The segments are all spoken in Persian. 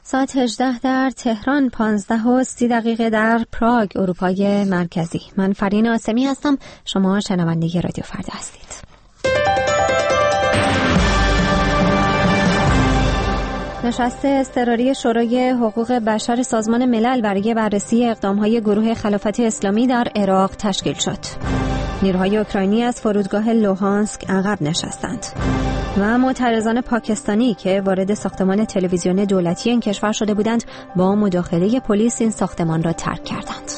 ساعت 18 در تهران، 15:30 در پراگ، اروپای مرکزی. من فرین آسمی هستم. شما شنونده رادیو فردا هستید. نشست اضطراری شورای حقوق بشر سازمان ملل برای بررسی اقدام‌های گروه خلافت اسلامی در عراق تشکیل شد. نیروهای اوکراینی از فرودگاه لوهانسک عقب نشستند و معترضان پاکستانی که وارد ساختمان تلویزیون دولتی این کشور شده بودند با مداخله پلیس این ساختمان را ترک کردند.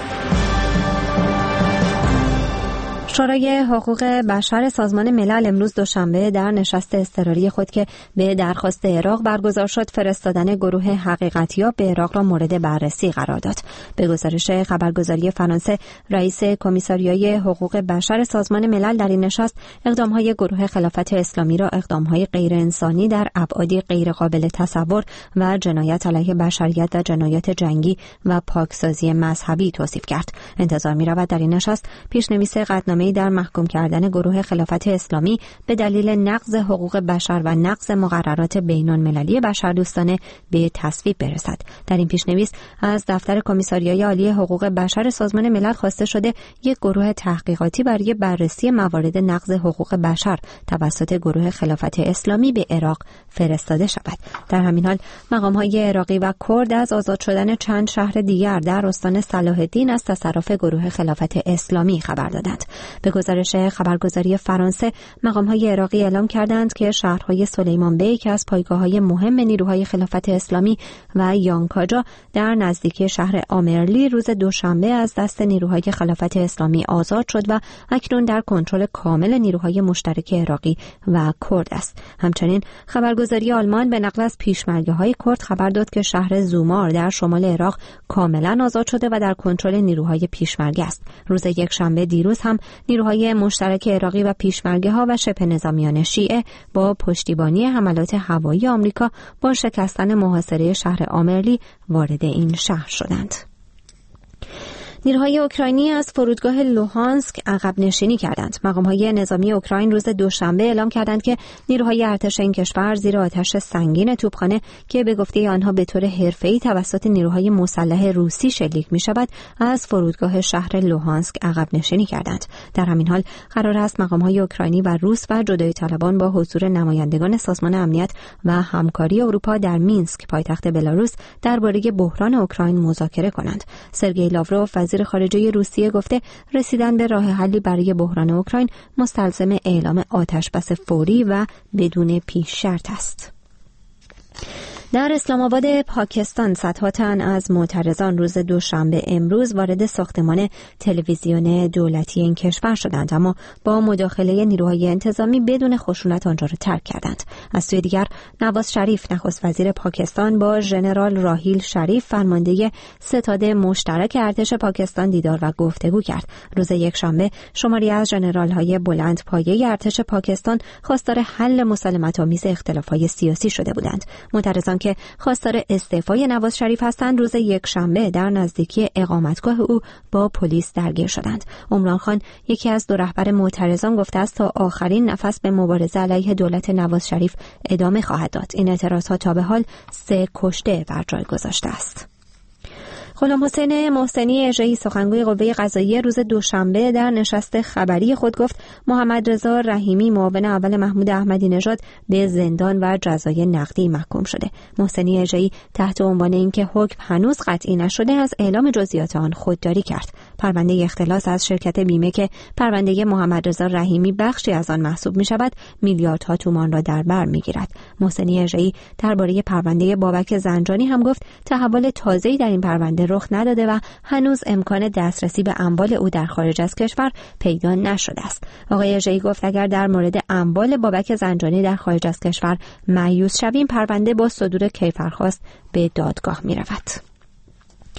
شورای حقوق بشر سازمان ملل امروز دوشنبه در نشست اضطراری خود که به درخواست عراق برگزار شد فرستادن گروه حقیقتیاب به عراق را مورد بررسی قرار داد. به گزارش خبرگزاری فرانسه، رئیس کمیساریای حقوق بشر سازمان ملل در این نشست اقدام‌های گروه خلافت اسلامی را اقدام‌های غیر انسانی در ابعادی غیرقابل تصور و جنایت علیه بشریت و جنایات جنگی و پاکسازی مذهبی توصیف کرد. انتظار می‌رود در این نشست پیش‌نویس قطعنامه در محکوم کردن گروه خلافت اسلامی به دلیل نقض حقوق بشر و نقض مقررات بین‌المللی بشردوستانه به تصویب برسد. در این پیش‌نویس از دفتر کمیساریای عالی حقوق بشر سازمان ملل خواسته شده یک گروه تحقیقاتی برای بررسی موارد نقض حقوق بشر توسط گروه خلافت اسلامی به عراق فرستاده شود. در همین حال مقام‌های عراقی و کرد از آزاد شدن چند شهر دیگر در استان صلاح الدین از تصرف گروه خلافت اسلامی خبر دادند. به گزارش خبرگزاری فرانسه، مقام‌های عراقی اعلام کردند که شهرهای سلیمان بیک از پایگاه‌های مهم نیروهای خلافت اسلامی و یانکاجا در نزدیکی شهر آمرلی روز دوشنبه از دست نیروهای خلافت اسلامی آزاد شد و اکنون در کنترل کامل نیروهای مشترک عراقی و کرد است. همچنین خبرگزاری آلمان به نقل از پیشمرگه‌های کرد خبر داد که شهر زومار در شمال عراق کاملا آزاد شده و در کنترل نیروهای پیشمرگه است. روز یکشنبه دیروز هم نیروهای مشترک عراقی و پیشمرگه‌ها و شبه نظامیان شیعه با پشتیبانی حملات هوایی آمریکا با شکستن محاصره شهر آمرلی وارد این شهر شدند. نیروهای اوکراینی از فرودگاه لوهانسک عقب نشینی کردند. مقام‌های نظامی اوکراین روز دوشنبه اعلام کردند که نیروهای ارتش این کشور زیر آتش سنگین توپخانه که به گفته آنها به طور حرفه‌ای توسط نیروهای مسلح روسی شلیک می‌شود، از فرودگاه شهر لوهانسک عقب نشینی کردند. در همین حال قرار است مقام‌های اوکراینی و روس و جدایی طلبان با حضور نمایندگان سازمان امنیت و همکاری اروپا در مینسک، پایتخت بلاروس، درباره بحران اوکراین مذاکره کنند. سرگئی لاوروف وزیر خارجه روسیه گفته رسیدن به راه حلی برای بحران اوکراین مستلزم اعلام آتش‌بس فوری و بدون پیش شرط است. در اسلام آباد پاکستان صدها تن از معترضان روز دوشنبه امروز وارد ساختمان تلویزیون دولتی این کشور شدند، اما با مداخله نیروهای انتظامی بدون خشونت آنجا را ترک کردند. از سوی دیگر نواز شریف نخست وزیر پاکستان با ژنرال راحیل شریف فرمانده ستاد مشترک ارتش پاکستان دیدار و گفتگو کرد. روز یکشنبه شماری از ژنرال‌های بلند پایه ارتش پاکستان خواستار حل مسالمت‌آمیز اختلاف‌های سیاسی شده بودند. معترضان که خواستار استعفای نواز شریف هستند روز یکشنبه در نزدیکی اقامتگاه او با پلیس درگیر شدند. عمران خان یکی از دو رهبر معترضان گفته است تا آخرین نفس به مبارزه علیه دولت نواز شریف ادامه خواهد داد. این اعتراضات تا به حال 3 کشته بر جای گذاشته است. غلام حسین محسنی اژه‌ای سخنگوی قوه قضاییه روز دوشنبه در نشست خبری خود گفت محمد رضا رحیمی معاون اول محمود احمدی نژاد به زندان و جزای نقدی محکوم شده. محسنی اژه‌ای تحت عنوان اینکه حکم هنوز قطعی نشده از اعلام جزئیات آن خودداری کرد. پرونده اختلاس از شرکت بیمه که پرونده محمد رضا رحیمی بخشی از آن محسوب می‌شود میلیاردها تومان را در بر می‌گیرد. محسنی اژه‌ای درباره پرونده بابک زنجانی هم گفت تحول تازه‌ای در این پرونده رخ نداده و هنوز امکان دسترسی به اموال او در خارج از کشور پیدا نشده است. آقای اژه‌ای گفت اگر در مورد اموال بابک زنجانی در خارج از کشور مایوس شویم، پرونده با صدور کیفرخواست به دادگاه می‌رود.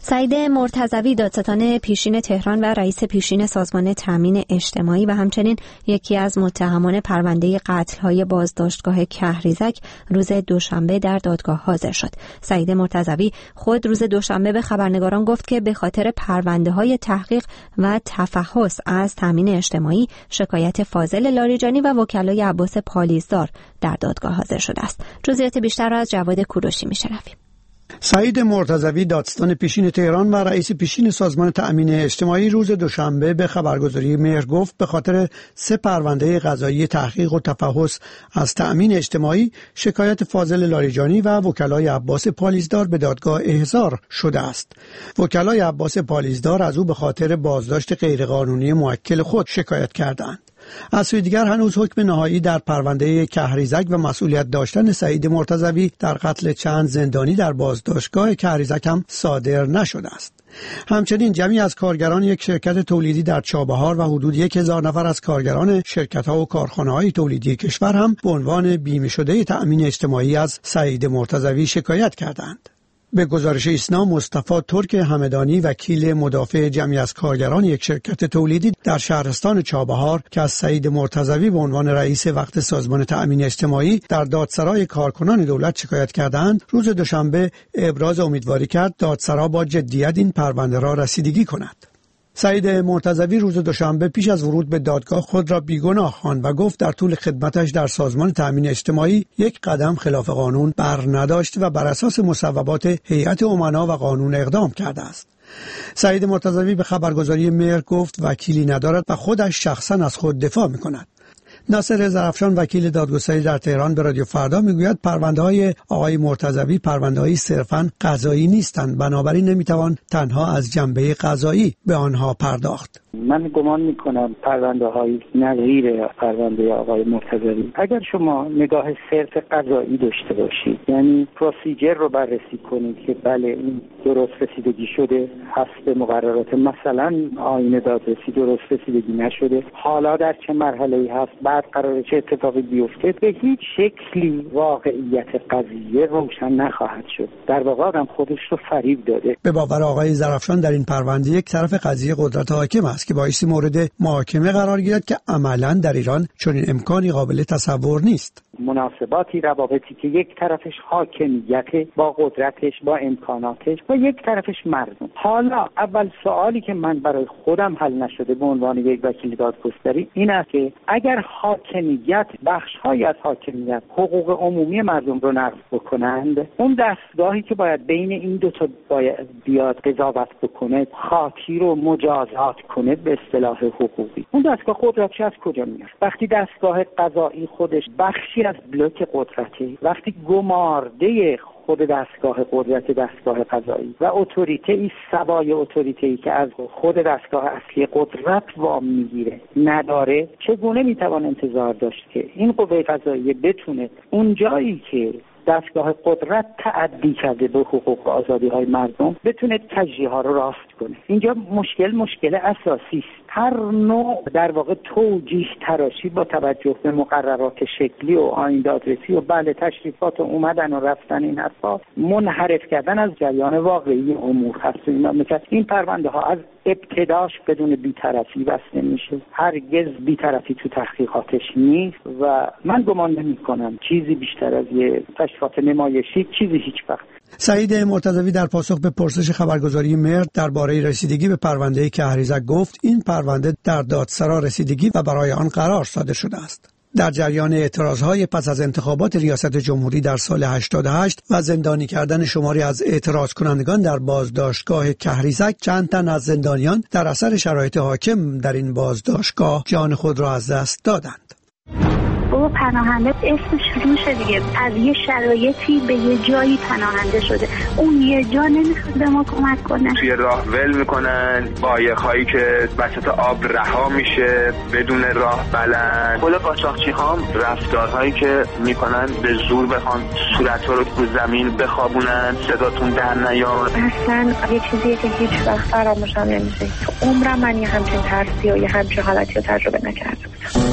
سعید مرتضوی دادستان پیشین تهران و رئیس پیشین سازمان تامین اجتماعی و همچنین یکی از متهمان پرونده قتل‌های بازداشتگاه کهریزک روز دوشنبه در دادگاه حاضر شد. سعید مرتضوی خود روز دوشنبه به خبرنگاران گفت که به خاطر پرونده‌های تحقیق و تفحص از تامین اجتماعی شکایت فاضل لاریجانی و وکلای عباس پالیزدار در دادگاه حاضر شده است. جزئیات بیشتر را از جواد کوروشی می‌شنویم. سعید مرتضوی دادستان پیشین تهران و رئیس پیشین سازمان تأمین اجتماعی روز دوشنبه به خبرگزاری مهر گفت به خاطر 3 پرونده قضایی تحقیق و تفحص از تأمین اجتماعی شکایت فاضل لاریجانی و وکلای عباس پالیزدار به دادگاه احضار شده است. وکلای عباس پالیزدار از او به خاطر بازداشت غیرقانونی موکل خود شکایت کردند. از سوی دیگر هنوز حکم نهایی در پرونده کهریزک و مسئولیت داشتن سعید مرتضوی در قتل چند زندانی در بازداشتگاه کهریزک هم صادر نشده است. همچنین جمعی از کارگران یک شرکت تولیدی در چابهار و حدود 1000 نفر از کارگران شرکت‌ها و کارخانه‌های تولیدی کشور هم به عنوان بیمه شده تأمین اجتماعی از سعید مرتضوی شکایت کردند. به گزارش ایسنا، مصطفی ترک همدانی وکیل مدافع جمعی از کارگران یک شرکت تولیدی در شهرستان چابهار که از سعید مرتضوی به عنوان رئیس وقت سازمان تأمین اجتماعی در دادسرای کارکنان دولت شکایت کردند، روز دوشنبه ابراز امیدواری کرد دادسرا با جدیت این پرونده را رسیدگی کند. سعید مرتضوی روز دوشنبه پیش از ورود به دادگاه خود را بیگناه خواند و گفت در طول خدمتش در سازمان تأمین اجتماعی یک قدم خلاف قانون بر نداشت و بر اساس مصوبات هیئت امنا و قانون اقدام کرده است. سعید مرتضوی به خبرگزاری مهر گفت وکیلی ندارد و خودش شخصا از خود دفاع می‌کند. ناصر ظرفشان وکیل دادگستری در تهران به رادیو فردا میگوید پرونده‌های آقای مرتضوی پرونده‌های صرفاً قضایی نیستند، بنابراین نمیتوان تنها از جنبه قضایی به آنها پرداخت. من گمان میکنم پرونده‌های نظیر پرونده آقای مرتضوی اگر شما نگاه صرف قضایی داشته باشید، یعنی پروسیجر رو بررسی کنید که بله این درست رسیدگی شده، حسب مقررات مثلا آیین دادرسی درست رسیدگی نشده، حالا در چه مرحله‌ای هست، بعد قراره چه اتفاقی بیفته، به هیچ شکلی واقعیت قضیه روشن نخواهد شد. در واقع آدم خودش رو فریب داده. به باور آقای ظرفشان در این پرونده یک طرف قضیه قدرت حاکم است که بایستی مورد محاکمه قرار گیرد که عملاً در ایران چنین امکانی قابل تصور نیست. مناسباتی، روابطی که یک طرفش حاکمیت با قدرتش، با امکاناتش، و یک طرفش مردم. حالا اول سوالی که من برای خودم حل نشده به عنوان یک وکیل دادگستری این است که اگر حاکمیت، بخش‌هایی از حاکمیت حقوق عمومی مردم رو نقض بکنند، اون دستگاهی که باید بین این دو تا باید بیاد قضاوت بکنه، خاطی رو مجازات کنه به اصطلاح حقوقی، اون دستگاه قدرتش از کجا میاد؟ وقتی دستگاه قضایی خودش بخشی از بلوک قدرتی، وقتی گمارده خود دستگاه قدرت دستگاه قضایی و اتوریته سوای اتوریته‌ای که از خود دستگاه اصلی قدرت وام میگیره نداره، چگونه میتوان انتظار داشت که این قوه قضاییه بتونه اون جایی که دستگاه قدرت تعدی کرده به حقوق و آزادی‌های مردم بتونه تجریح‌ها رو راست کنه؟ اینجا مشکل اساسی است. هر نوع در واقع توجیه تراشی با توجه به مقررات شکلی و آیین دادرسی و بله تشریفات و اومدن و رفتن این حرفا منحرف کردن از جریان واقعی امور هست. این پرونده ها از ابتداش بدون بی‌طرفی بسته میشه، هرگز بی‌طرفی تو تحقیقاتش نیست و من گمان نمی‌کنم چیزی بیشتر از یه تشریفات نمایشی چیزی هیچ وقت. سعید مرتضوی در پاسخ به پرسش خبرگزاری مهر درباره رسیدگی به پرونده کهریزک گفت این پرونده در دادسرا رسیدگی و برای آن قرار صادر شده است. در جریان اعتراضهای پس از انتخابات ریاست جمهوری در سال 88 و زندانی کردن شماری از اعتراض کنندگان در بازداشتگاه کهریزک، چند تن از زندانیان در اثر شرایط حاکم در این بازداشتگاه جان خود را از دست دادند. بابا پناهنده اسمش روشه دیگه، از یه شرایطی به یه جایی پناهنده شده، اون یه جا نمیخواد به ما کمک کنه. توی راه ول میکنن، قایق‌هایی که وسط آب رها میشه بدون راه بلند. خود قاچاقچی هم رفتارهایی که میکنن به زور بخوان صورت‌ها رو تو زمین بخوابونن، صداتون در نیاد. اصلا یه چیزیه که هیچ وقت فراموشم نمیشه. تو عمرم من یه همچین ترسی و یه همچین حالتی رو تجربه نکردم.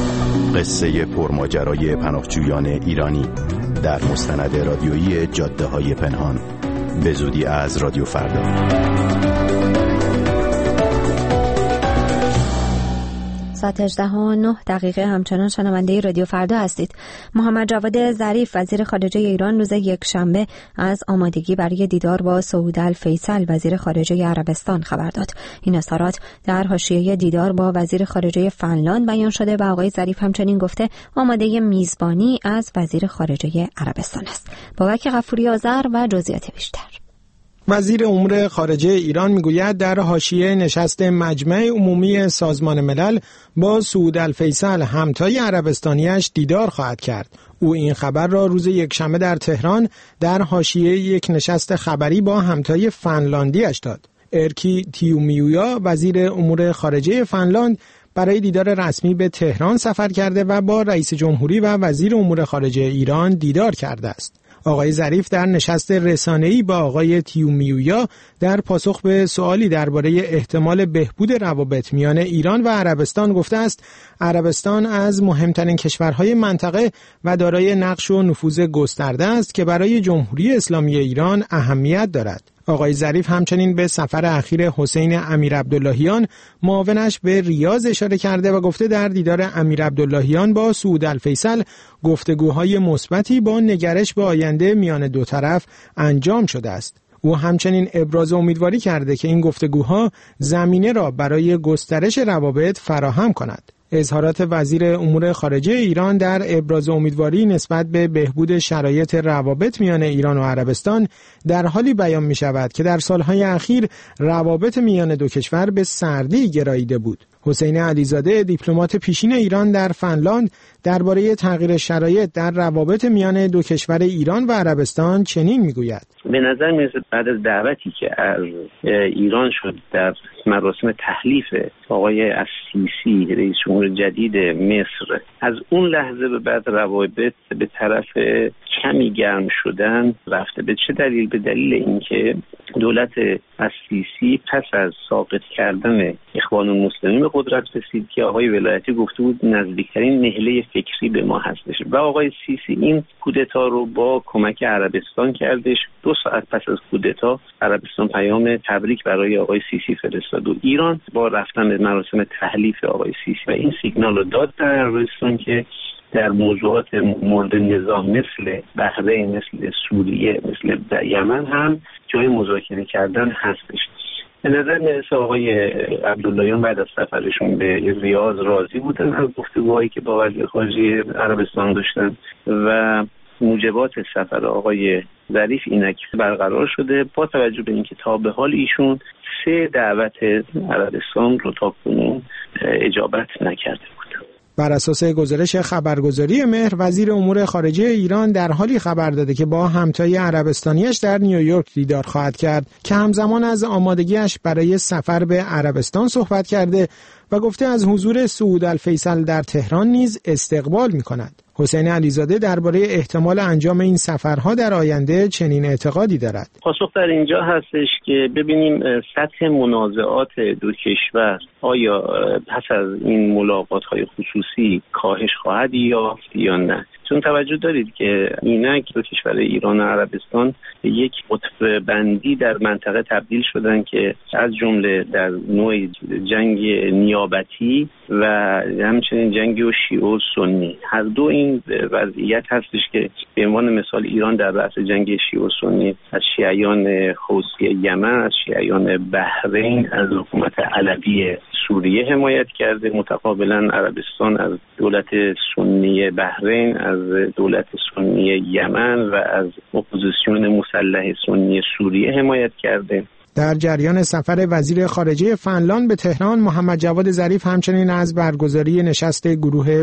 قصه پرماجرای پناهجویان ایرانی در مستند رادیویی جاده‌های پنهان به زودی از رادیو فردا. ساعت 18:09 همچنان شنونده رادیو فردا هستید. محمد جواد ظریف وزیر خارجه ایران روز یکشنبه از آمادگی برای دیدار با سعود الفیصل وزیر خارجه عربستان خبر داد. این اظهارات در حاشیه دیدار با وزیر خارجه فنلاند بیان شده و آقای ظریف همچنین گفته آماده میزبانی از وزیر خارجه عربستان است. بابک غفوری آذر و جزئیات بیشتر. وزیر امور خارجه ایران میگوید در حاشیه نشست مجمع عمومی سازمان ملل با سعود الفیصل همتای عربستانیش دیدار خواهد کرد. او این خبر را روز یکشنبه در تهران در حاشیه یک نشست خبری با همتای فنلاندیش داد. ارکی تیومیویا وزیر امور خارجه فنلاند برای دیدار رسمی به تهران سفر کرده و با رئیس جمهوری و وزیر امور خارجه ایران دیدار کرده است. آقای ظریف در نشست رسانه‌ای با آقای تیومیویا در پاسخ به سوالی درباره احتمال بهبود روابط میان ایران و عربستان گفته است عربستان از مهمترین کشورهای منطقه و دارای نقش و نفوذ گسترده است که برای جمهوری اسلامی ایران اهمیت دارد. آقای ظریف همچنین به سفر اخیر حسین امیرعبداللهیان معاونش به ریاض اشاره کرده و گفته در دیدار امیرعبداللهیان با سعود الفیصل گفتگوهای مثبتی با نگرش به آینده میان دو طرف انجام شده است. او همچنین ابراز امیدواری کرده که این گفتگوها زمینه را برای گسترش روابط فراهم کند. اظهارات وزیر امور خارجه ایران در ابراز امیدواری نسبت به بهبود شرایط روابط میان ایران و عربستان در حالی بیان می شود که در سالهای اخیر روابط میان دو کشور به سردی گراییده بود. حسین علیزاده دیپلمات پیشین ایران در فنلاند درباره تغییر شرایط در روابط میان دو کشور ایران و عربستان چنین میگوید: به نظر میرسه بعد از دعوتی که از ایران شد در مراسم تحلیف آقای السیسی رئیس جمهور جدید مصر، از اون لحظه به بعد روابط به طرف کمی گرم شدن رفته. به چه دلیل؟ به دلیل اینکه دولت السیسی پس از ساقط کردن اخوان المسلمین به قدرت رسید که آقای ولایتی گفته بود نزدیکترین نهله فکری به ما هستش و آقای سیسی این کودتا رو با کمک عربستان کردش. 2 ساعت پس از کودتا عربستان پیام تبریک برای آقای سیسی فرستاد و ایران با رفتن به مراسم تحلیف آقای سیسی و این سیگنال رو داد در عربستان که در موضوعات مورد نظام مثل بحرین، مثل سوریه، مثل یمن هم جای مذاکره کردن هستش. به نظر میرسه آقای عبداللهیان بعد از سفرشون به ریاض راضی بودن از گفتگوهایی که با وزیر خارجه عربستان داشتن و موجبات سفر آقای ظریف اینک برقرار شده با توجه به اینکه تا به حال ایشون 3 دعوت عربستان رو تا کنون اجابت نکرده بود. بر اساس گزارش خبرگزاری مهر، وزیر امور خارجه ایران در حالی خبر داده که با همتای عربستانیش در نیویورک دیدار خواهد کرد که همزمان از آمادگیش برای سفر به عربستان صحبت کرده و گفته از حضور سعود الفیصل در تهران نیز استقبال می‌کند. حسین علیزاده درباره احتمال انجام این سفرها در آینده چنین اعتقادی دارد. پاسخ در اینجا هستش که ببینیم سطح منازعات دو کشور آیا پس از این ملاقات‌های خصوصی کاهش خواهد یافت یا نه. چون توجه دارید که اینک دو کشور ایران و عربستان یک قطب بندی در منطقه تبدیل شدن که از جمله در نوع جنگ نیابتی و همچنین جنگ و شیعه و سنی. هر دو این وضعیت هستش که به عنوان مثال ایران در رأس جنگ شیعه و سنی از شیعیان حوثی یمن، از شیعیان بحرین، از حکومت علوی سوریه حمایت کرده. متقابلا عربستان از دولت سنی بحرین، از دولت سنی یمن و از اپوزیسیون مسلح سنی سوریه حمایت کرده. در جریان سفر وزیر خارجه فنلاند به تهران، محمد جواد ظریف همچنین از برگزاری نشست گروه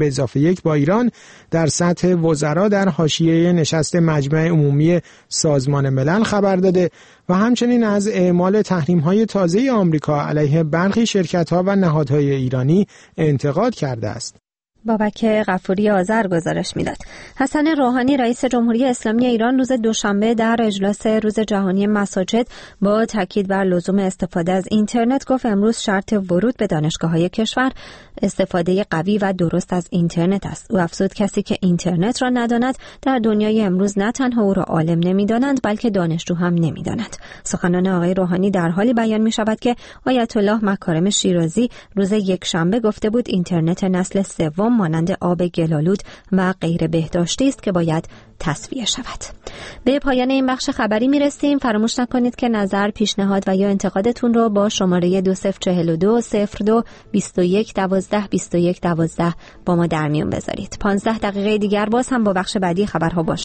5+1 با ایران در سطح وزرا در حاشیه نشست مجمع عمومی سازمان ملل خبر داده و همچنین از اعمال تحریم‌های تازه آمریکا علیه برخی شرکت‌ها و نهادهای ایرانی انتقاد کرده است. بابک غفوری آذر گزارش میداد. حسن روحانی رئیس جمهوری اسلامی ایران روز دوشنبه در اجلاس روز جهانی مساجد با تاکید بر لزوم استفاده از اینترنت گفت امروز شرط ورود به دانشگاه‌های کشور استفاده قوی و درست از اینترنت است. او افزود کسی که اینترنت را نداند در دنیای امروز نه تنها او را عالم نمی‌دانند بلکه دانشجو هم نمی‌دانند. سخنان آقای روحانی در حالی بیان می‌شود که آیت الله مکارم شیرازی روز یکشنبه گفته بود اینترنت نسل سوم مانند آب گلالود و غیر بهداشتی است که باید تصفیه شود. به پایان این بخش خبری میرسیم. فراموش نکنید که نظر، پیشنهاد و یا انتقادتون رو با شماره 2042 02 21 12 21 12 با ما در میون بذارید. 15 دقیقه دیگر باز هم با بخش بعدی خبرها باشید.